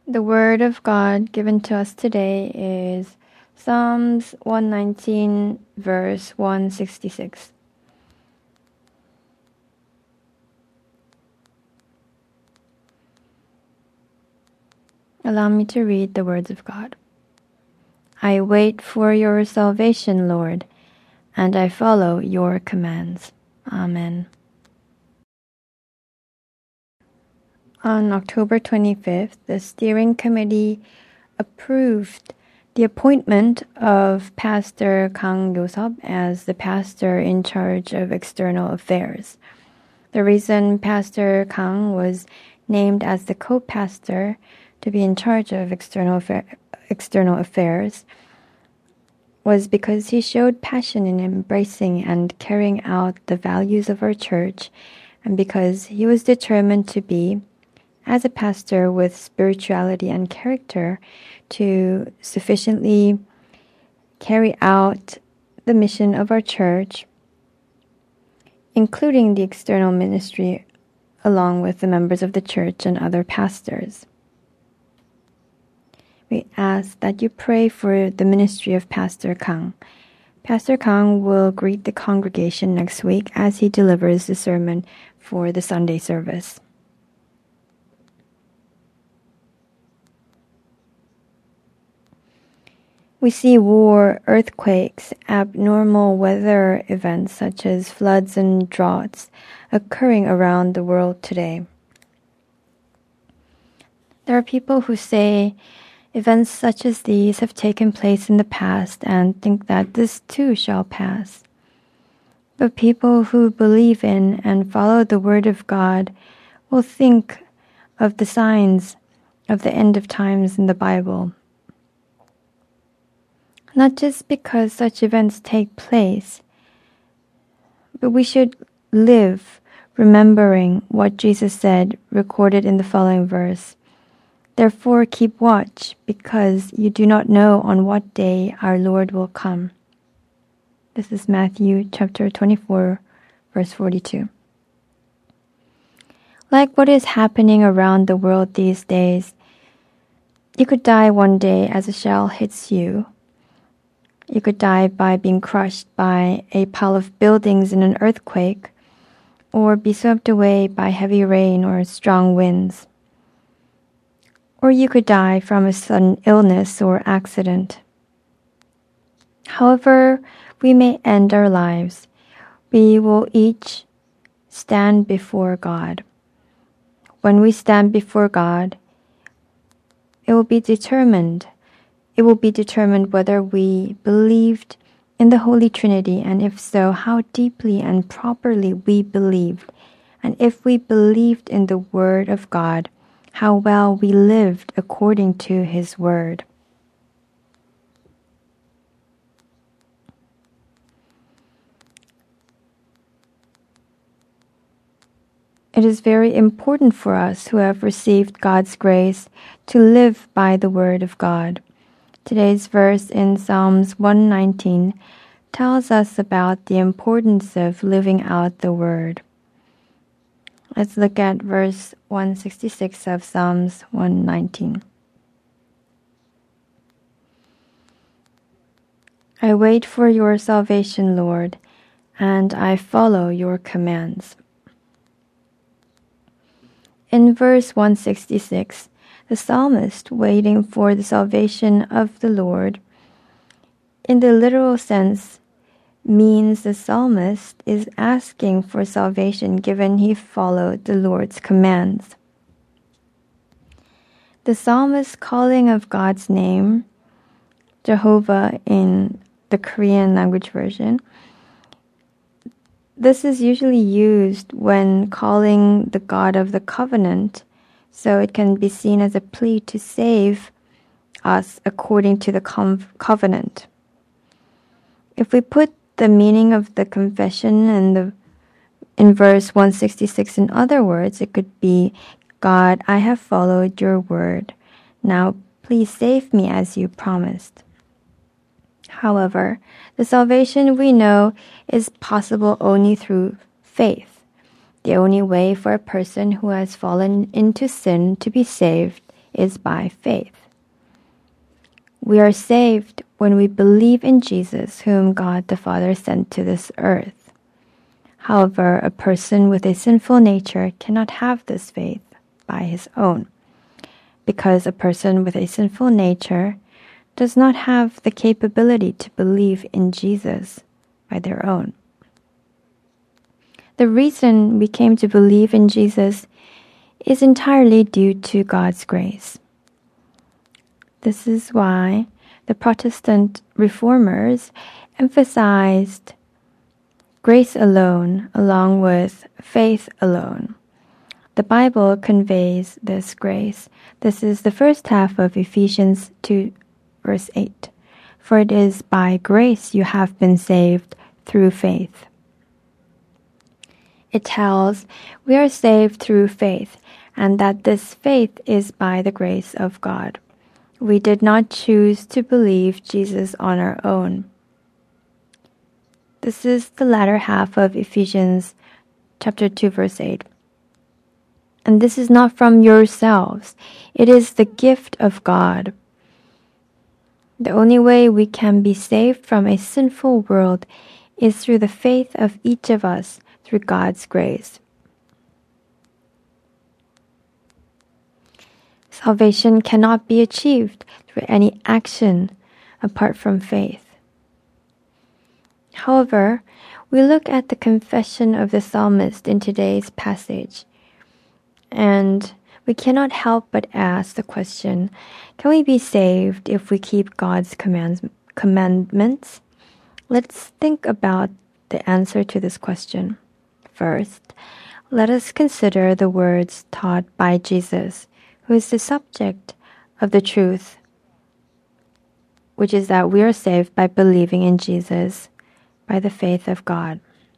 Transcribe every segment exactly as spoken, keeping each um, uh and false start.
The word of God given to us today is Psalms one nineteen, verse one sixty-six. Allow me to read the words of God. I wait for your salvation, Lord, and I follow your commands. Amen. On October twenty-fifth, the steering committee approved the appointment of Pastor Kang Yo-seop as the pastor in charge of external affairs. The reason Pastor Kang was named as the co-pastor to be in charge of external affair, external affairs was because he showed passion in embracing and carrying out the values of our church, and because he was determined to be, as a pastor with spirituality and character, to sufficiently carry out the mission of our church, including the external ministry, along with the members of the church and other pastors. We ask that you pray for the ministry of Pastor Kang. Pastor Kang will greet the congregation next week as he delivers the sermon for the Sunday service. We see war, earthquakes, abnormal weather events such as floods and droughts occurring around the world today. There are people who say events such as these have taken place in the past and think that this too shall pass. But people who believe in and follow the Word of God will think of the signs of the end of times in the Bible. Not just because such events take place, but we should live remembering what Jesus said, recorded in the following verse. Therefore keep watch, because you do not know on what day our Lord will come. This is Matthew chapter twenty-four, verse forty-two. Like what is happening around the world these days, you could die one day as a shell hits you. You could die by being crushed by a pile of buildings in an earthquake, or be swept away by heavy rain or strong winds. Or you could die from a sudden illness or accident. However we may end our lives, we will each stand before God. When we stand before God, it will be determined It will be determined whether we believed in the Holy Trinity, and if so, how deeply and properly we believed. And if we believed in the Word of God, how well we lived according to His Word. It is very important for us who have received God's grace to live by the Word of God. Today's verse in Psalms one nineteen tells us about the importance of living out the Word. Let's look at verse one sixty-six of Psalms one nineteen. I wait for your salvation, Lord, and I follow your commands. In verse one sixty-six, the psalmist, waiting for the salvation of the Lord, in the literal sense, means the psalmist is asking for salvation given he followed the Lord's commands. The psalmist's calling of God's name, Jehovah in the Korean language version, this is usually used when calling the God of the covenant, so it can be seen as a plea to save us according to the covenant. If we put the meaning of the confession in, the, in verse one sixty-six in other words, it could be, God, I have followed your word. Now please save me as you promised. However, the salvation we know is possible only through faith. The only way for a person who has fallen into sin to be saved is by faith. We are saved when we believe in Jesus, whom God the Father sent to this earth. However, a person with a sinful nature cannot have this faith by his own, because a person with a sinful nature does not have the capability to believe in Jesus by their own. The reason we came to believe in Jesus is entirely due to God's grace. This is why the Protestant reformers emphasized grace alone along with faith alone. The Bible conveys this grace. This is the first half of Ephesians two, verse eight. For it is by grace you have been saved through faith. It tells we are saved through faith, and that this faith is by the grace of God. We did not choose to believe Jesus on our own. This is the latter half of Ephesians chapter two, verse eight. And this is not from yourselves. It is the gift of God. The only way we can be saved from a sinful world is through the faith of each of us through God's grace. Salvation cannot be achieved through any action apart from faith. However, we look at the confession of the psalmist in today's passage, and we cannot help but ask the question, can we be saved if we keep God's commands, commandments? Let's think about the answer to this question. First, let us consider the words taught by Jesus, who is the subject of the truth, which is that we are saved by believing in Jesus, by the faith of God.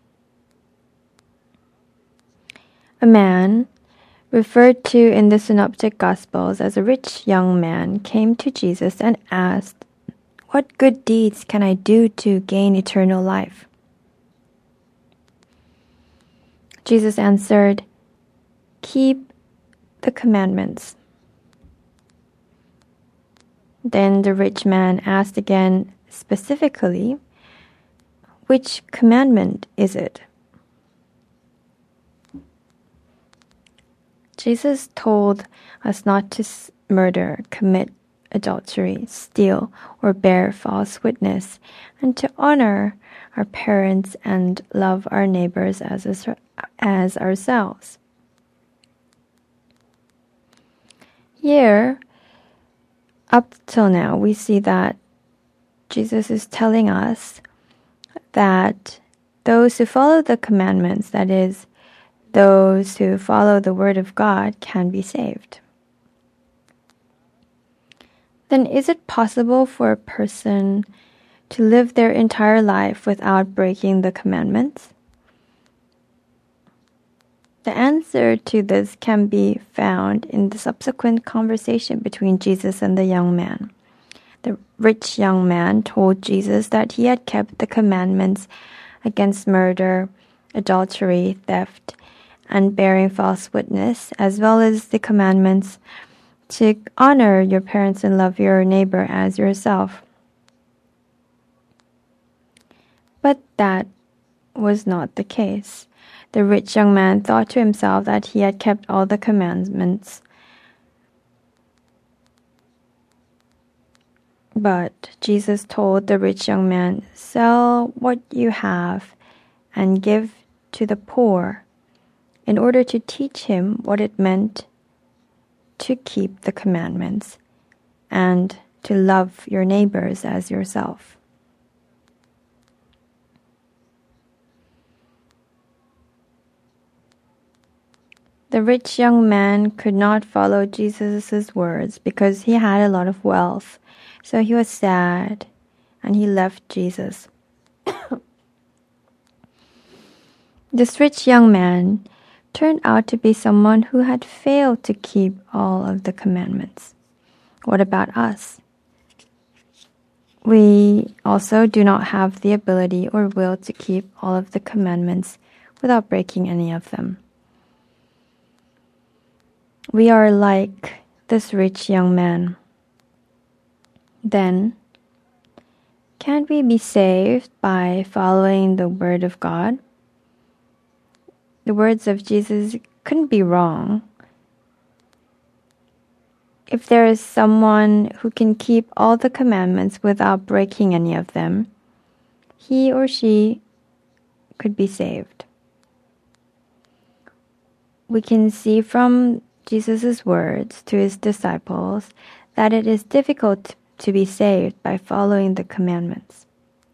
A man, referred to in the Synoptic Gospels as a rich young man, came to Jesus and asked, "What good deeds can I do to gain eternal life?" Jesus answered, "Keep the commandments." Then the rich man asked again specifically, "Which commandment is it?" Jesus told us not to murder, commit adultery, steal, or bear false witness, and to honor our parents and love our neighbors as, as ourselves. Here, up till now, we see that Jesus is telling us that those who follow the commandments, that is, those who follow the Word of God, can be saved. Then is it possible for a person to live their entire life without breaking the commandments? The answer to this can be found in the subsequent conversation between Jesus and the young man. The rich young man told Jesus that he had kept the commandments against murder, adultery, theft, and bearing false witness, as well as the commandments to honor your parents and love your neighbor as yourself. But that was not the case. The rich young man thought to himself that he had kept all the commandments. But Jesus told the rich young man, "Sell what you have and give to the poor," in order to teach him what it meant to keep the commandments and to love your neighbors as yourself. The rich young man could not follow Jesus' words because he had a lot of wealth, so he was sad and he left Jesus. This rich young man turned out to be someone who had failed to keep all of the commandments. What about us? We also do not have the ability or will to keep all of the commandments without breaking any of them. We are like this rich young man. Then, can't we be saved by following the word of God? The words of Jesus couldn't be wrong. If there is someone who can keep all the commandments without breaking any of them, he or she could be saved. We can see from Jesus' words to his disciples that it is difficult to be saved by following the commandments.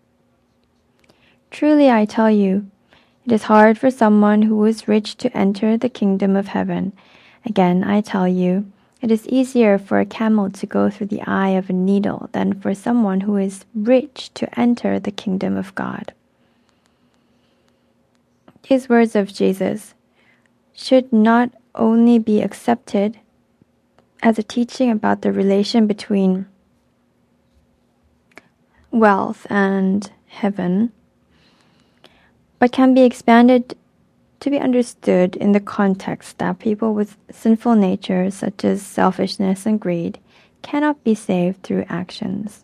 Truly, I tell you, it is hard for someone who is rich to enter the kingdom of heaven. Again, I tell you, it is easier for a camel to go through the eye of a needle than for someone who is rich to enter the kingdom of God. These words of Jesus should not only be accepted as a teaching about the relation between wealth and heaven, but can be expanded to be understood in the context that people with sinful natures such as selfishness and greed cannot be saved through actions.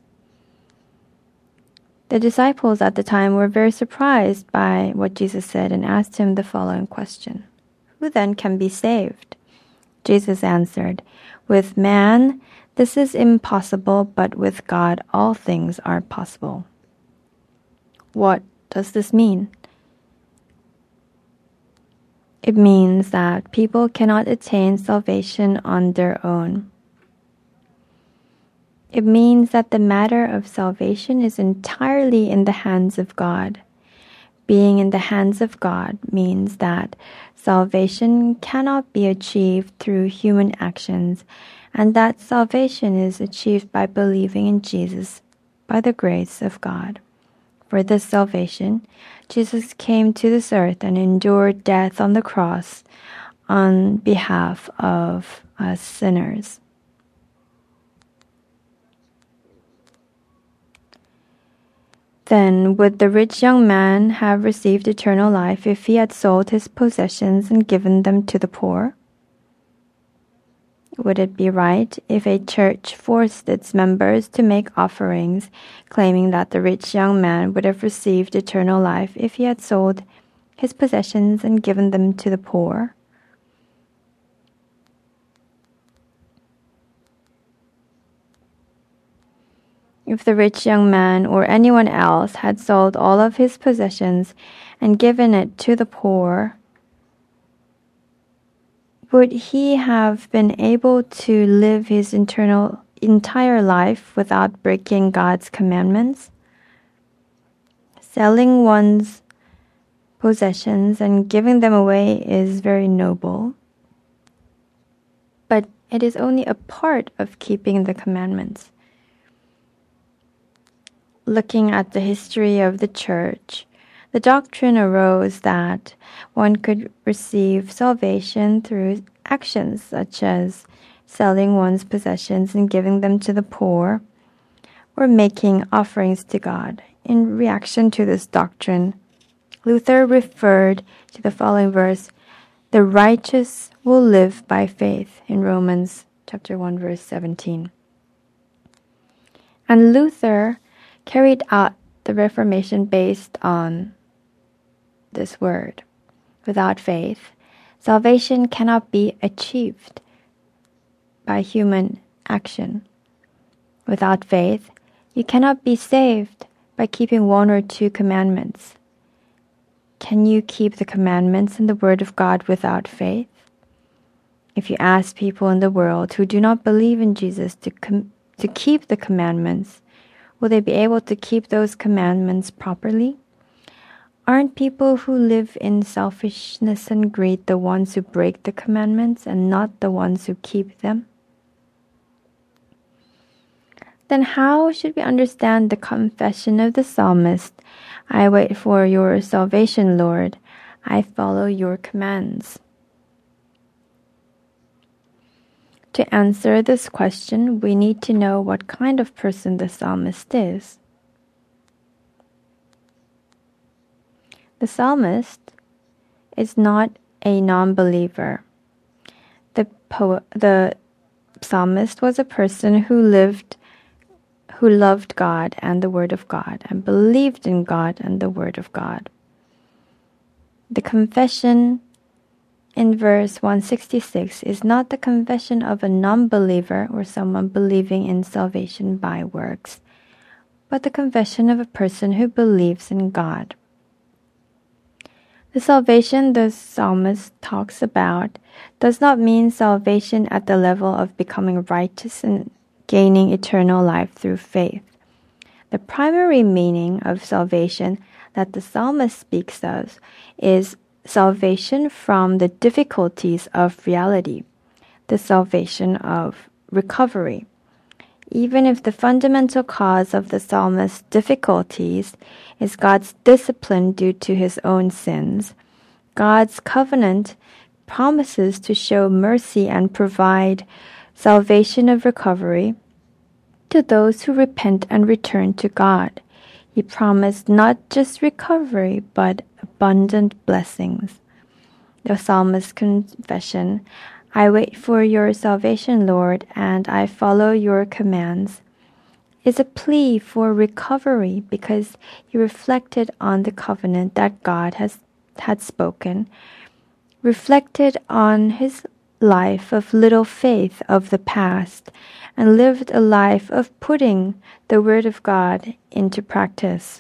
The disciples at the time were very surprised by what Jesus said and asked him the following question: "Who then can be saved?" Jesus answered, "With man this is impossible, but with God all things are possible." What does this mean? It means that people cannot attain salvation on their own. It means that the matter of salvation is entirely in the hands of God. Being in the hands of God means that salvation cannot be achieved through human actions, and that salvation is achieved by believing in Jesus by the grace of God. For this salvation, Jesus came to this earth and endured death on the cross on behalf of us sinners. Then would the rich young man have received eternal life if he had sold his possessions and given them to the poor? Would it be right if a church forced its members to make offerings, claiming that the rich young man would have received eternal life if he had sold his possessions and given them to the poor? If the rich young man or anyone else had sold all of his possessions and given it to the poor, would he have been able to live his internal, entire life without breaking God's commandments? Selling one's possessions and giving them away is very noble, but it is only a part of keeping the commandments. Looking at the history of the church, the doctrine arose that one could receive salvation through actions such as selling one's possessions and giving them to the poor, or making offerings to God. In reaction to this doctrine, Luther referred to the following verse, "The righteous will live by faith," in Romans chapter one, verse seventeen. And Luther carried out the Reformation based on this word. Without faith, salvation cannot be achieved by human action. Without faith, you cannot be saved by keeping one or two commandments. Can you keep the commandments and the word of God without faith? If you ask people in the world who do not believe in Jesus to com- to keep the commandments, will they be able to keep those commandments properly? Aren't people who live in selfishness and greed the ones who break the commandments and not the ones who keep them? Then how should we understand the confession of the psalmist, "I wait for your salvation, Lord. I follow your commands"? To answer this question, we need to know what kind of person the psalmist is. The psalmist is not a non-believer. The, po- the psalmist was a person who lived, who loved God and the Word of God and believed in God and the Word of God. The confession in verse one sixty-six is not the confession of a non-believer or someone believing in salvation by works, but the confession of a person who believes in God. The salvation the psalmist talks about does not mean salvation at the level of becoming righteous and gaining eternal life through faith. The primary meaning of salvation that the psalmist speaks of is salvation from the difficulties of reality, the salvation of recovery. Even if the fundamental cause of the psalmist's difficulties is God's discipline due to his own sins, God's covenant promises to show mercy and provide salvation of recovery to those who repent and return to God. He promised not just recovery, but abundant blessings. The psalmist's confession, "I wait for your salvation, Lord, and I follow your commands," is a plea for recovery because he reflected on the covenant that God has had spoken, reflected on his life of little faith of the past, and lived a life of putting the Word of God into practice.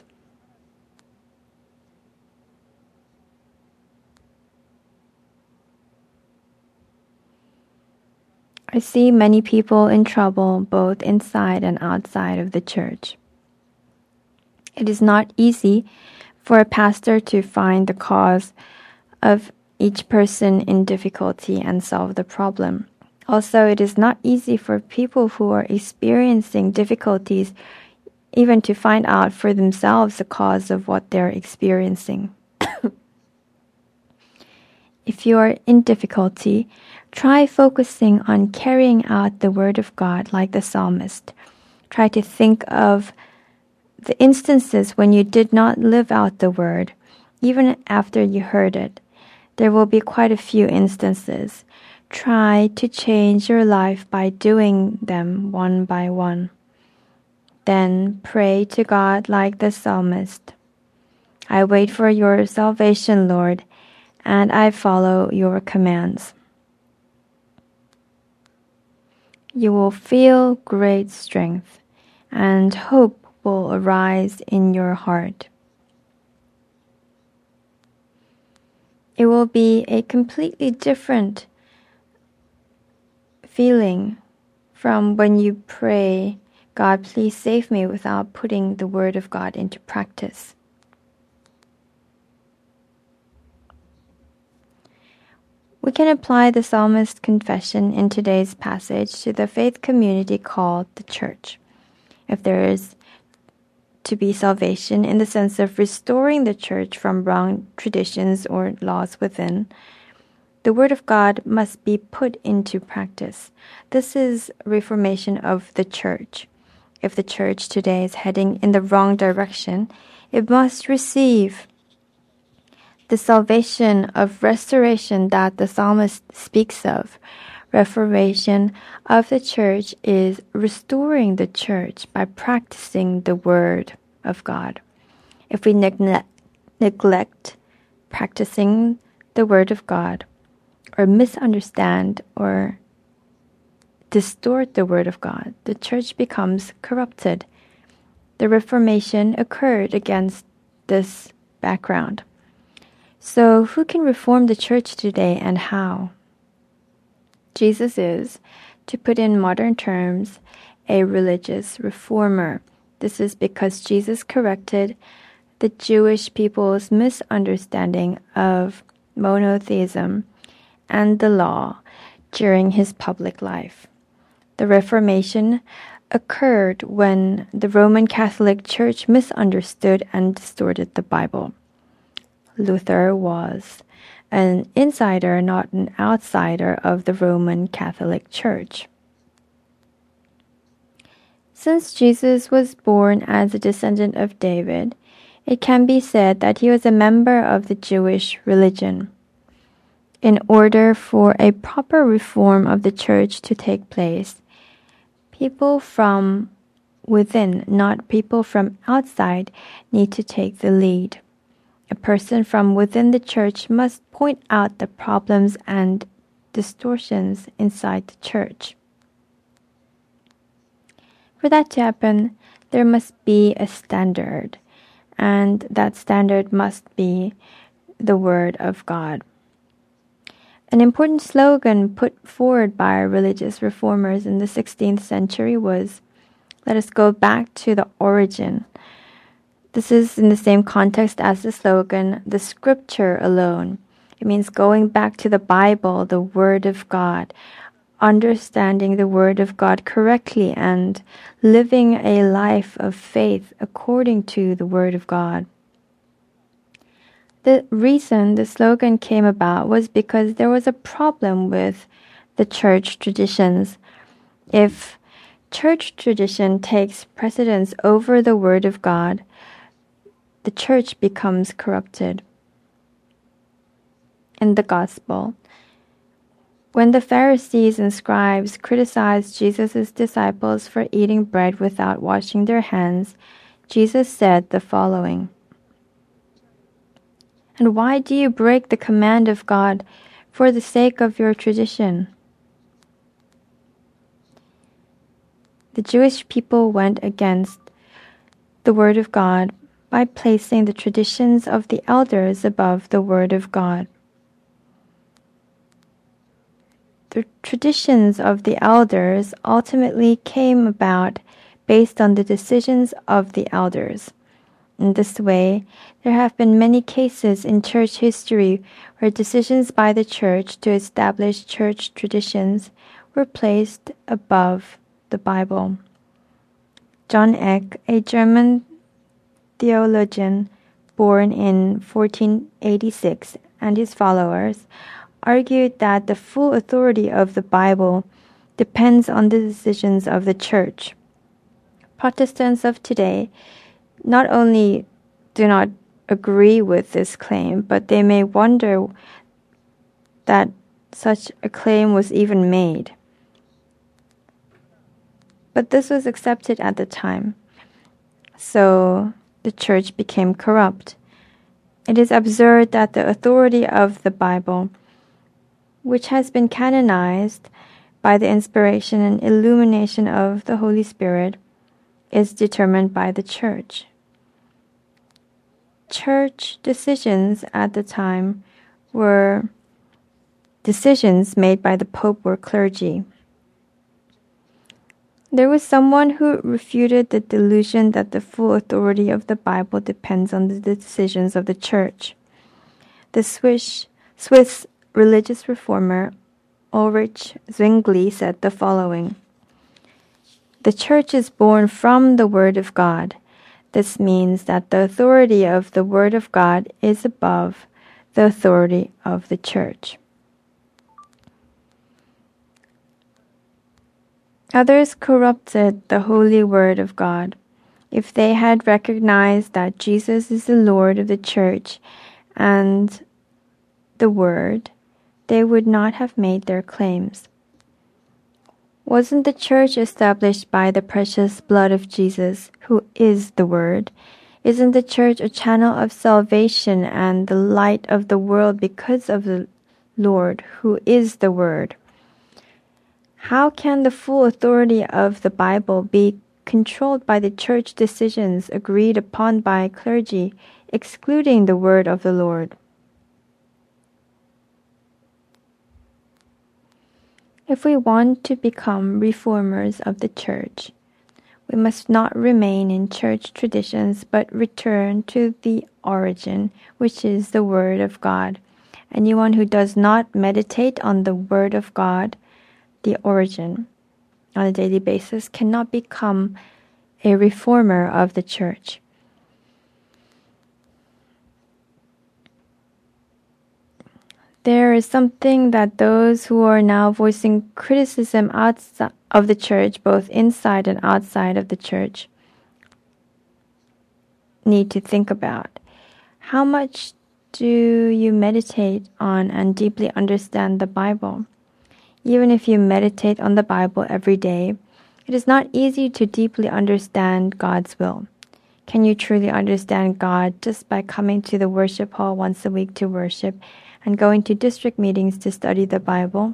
I see many people in trouble both inside and outside of the church. It is not easy for a pastor to find the cause of each person in difficulty and solve the problem. Also, it is not easy for people who are experiencing difficulties even to find out for themselves the cause of what they're experiencing. If you are in difficulty, try focusing on carrying out the Word of God like the psalmist. Try to think of the instances when you did not live out the Word, even after you heard it. There will be quite a few instances. Try to change your life by doing them one by one. Then pray to God like the psalmist. "I wait for your salvation, Lord, and I follow your commands." You will feel great strength, and hope will arise in your heart. It will be a completely different feeling from when you pray, "God, please save me," without putting the Word of God into practice. We can apply the psalmist's confession in today's passage to the faith community called the church. If there is to be salvation in the sense of restoring the church from wrong traditions or laws within, the Word of God must be put into practice. This is reformation of the church. If the church today is heading in the wrong direction, it must receive the salvation of restoration that the psalmist speaks of. Reformation of the church is restoring the church by practicing the Word of God. If we neglect, neglect practicing the Word of God, or misunderstand or distort the Word of God, the church becomes corrupted. The Reformation occurred against this background. So who can reform the church today and how? Jesus is, to put in modern terms, a religious reformer. This is because Jesus corrected the Jewish people's misunderstanding of monotheism and the law during his public life. The Reformation occurred when the Roman Catholic Church misunderstood and distorted the Bible. Luther was an insider, not an outsider, of the Roman Catholic Church. Since Jesus was born as a descendant of David, it can be said that he was a member of the Jewish religion. In order for a proper reform of the church to take place, people from within, not people from outside, need to take the lead. A person from within the church must point out the problems and distortions inside the church. For that to happen, there must be a standard, and that standard must be the Word of God. An important slogan put forward by religious reformers in the sixteenth century was, "Let us go back to the origin." This is in the same context as the slogan, "The Scripture alone." It means going back to the Bible, the Word of God, understanding the Word of God correctly and living a life of faith according to the Word of God. The reason the slogan came about was because there was a problem with the church traditions. If church tradition takes precedence over the Word of God, the church becomes corrupted. In the Gospel, when the Pharisees and scribes criticized Jesus' disciples for eating bread without washing their hands, Jesus said the following, "And why do you break the command of God for the sake of your tradition?" The Jewish people went against the Word of God by placing the traditions of the elders above the Word of God. The traditions of the elders ultimately came about based on the decisions of the elders. In this way, there have been many cases in church history where decisions by the church to establish church traditions were placed above the Bible. John Eck, a German theologian born in fourteen eighty-six, and his followers argued that the full authority of the Bible depends on the decisions of the church. Protestants of today not only do not agree with this claim, but they may wonder that such a claim was even made. But this was accepted at the time, so the church became corrupt. It is absurd that the authority of the Bible, which has been canonized by the inspiration and illumination of the Holy Spirit, is determined by the church. Church decisions at the time were decisions made by the Pope or clergy. There was someone who refuted the delusion that the full authority of the Bible depends on the decisions of the church. The Swiss, Swiss religious reformer Ulrich Zwingli said the following, "The church is born from the Word of God. This means that the authority of the Word of God is above the authority of the church." Others corrupted the holy Word of God. If they had recognized that Jesus is the Lord of the church and the Word, they would not have made their claims. Wasn't the church established by the precious blood of Jesus, who is the Word? Isn't the church a channel of salvation and the light of the world because of the Lord, who is the Word? How can the full authority of the Bible be controlled by the church decisions agreed upon by clergy, excluding the word of the Lord? If we want to become reformers of the church, we must not remain in church traditions but return to the origin, which is the Word of God. Anyone who does not meditate on the Word of God, the origin, on a daily basis cannot become a reformer of the church. There is something that those who are now voicing criticism outside of the church, both inside and outside of the church, need to think about. How much do you meditate on and deeply understand the Bible? Even if you meditate on the Bible every day, it is not easy to deeply understand God's will. Can you truly understand God just by coming to the worship hall once a week to worship and going to district meetings to study the Bible?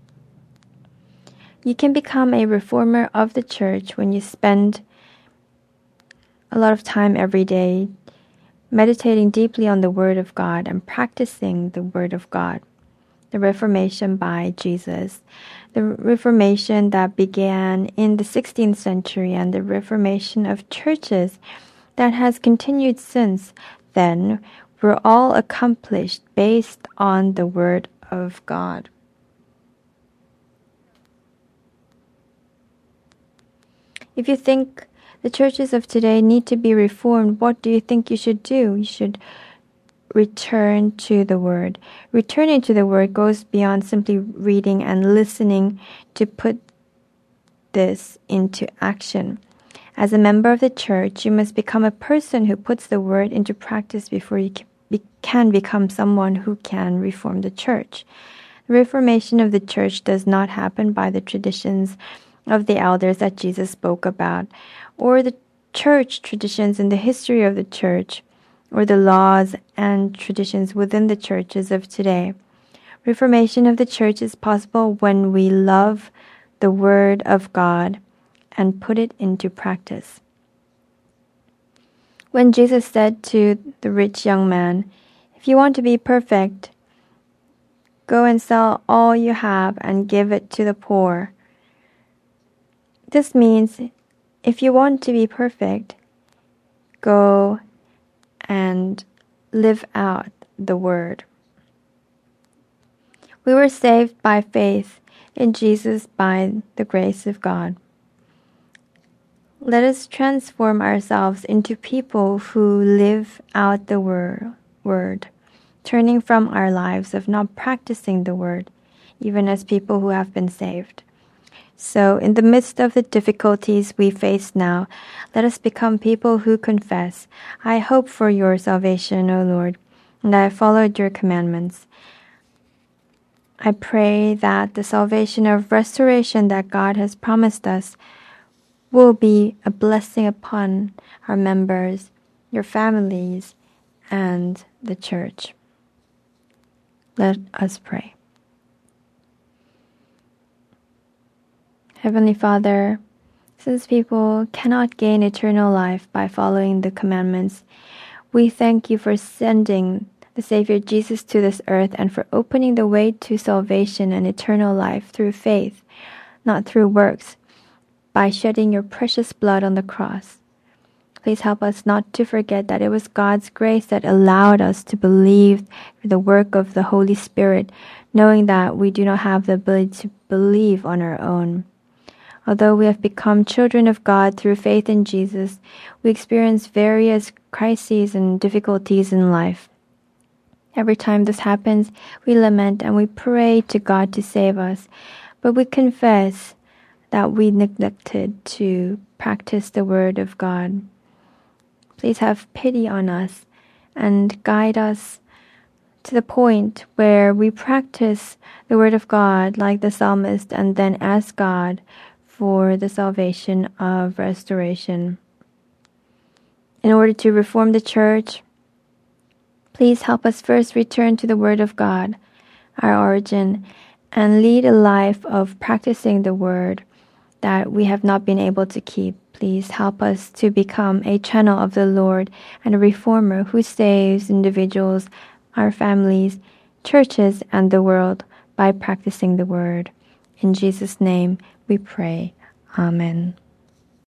You can become a reformer of the church when you spend a lot of time every day meditating deeply on the Word of God and practicing the Word of God. The Reformation by Jesus. The Reformation that began in the sixteenth century and the Reformation of churches that has continued since then were all accomplished based on the Word of God. If you think the churches of today need to be reformed, what do you think you should do? You should return to the Word. Returning to the Word goes beyond simply reading and listening to put this into action. As a member of the church, you must become a person who puts the Word into practice before you can become someone who can reform the church. The reformation of the church does not happen by the traditions of the elders that Jesus spoke about, or the church traditions in the history of the church, or the laws and traditions within the churches of today. Reformation of the church is possible when we love the Word of God and put it into practice. When Jesus said to the rich young man, "If you want to be perfect, go and sell all you have and give it to the poor," this means if you want to be perfect, go and live out the Word. We were saved by faith in Jesus by the grace of God. Let us transform ourselves into people who live out the wor- Word, turning from our lives of not practicing the Word, even as people who have been saved. So, in the midst of the difficulties we face now, let us become people who confess, "I hope for your salvation, O Lord, and I have followed your commandments." I pray that the salvation of restoration that God has promised us will be a blessing upon our members, your families, and the church. Let us pray. Heavenly Father, since people cannot gain eternal life by following the commandments, we thank you for sending the Savior Jesus to this earth and for opening the way to salvation and eternal life through faith, not through works, by shedding your precious blood on the cross. Please help us not to forget that it was God's grace that allowed us to believe the work of the Holy Spirit, knowing that we do not have the ability to believe on our own. Although we have become children of God through faith in Jesus, we experience various crises and difficulties in life. Every time this happens, we lament and we pray to God to save us, but we confess that we neglected to practice the Word of God. Please have pity on us and guide us to the point where we practice the Word of God like the psalmist and then ask God for the salvation of restoration. In order to reform the church, please help us first return to the Word of God, our origin, and lead a life of practicing the Word that we have not been able to keep. Please help us to become a channel of the Lord and a reformer who saves individuals, our families, churches, and the world by practicing the Word. In Jesus' name we pray. Amen.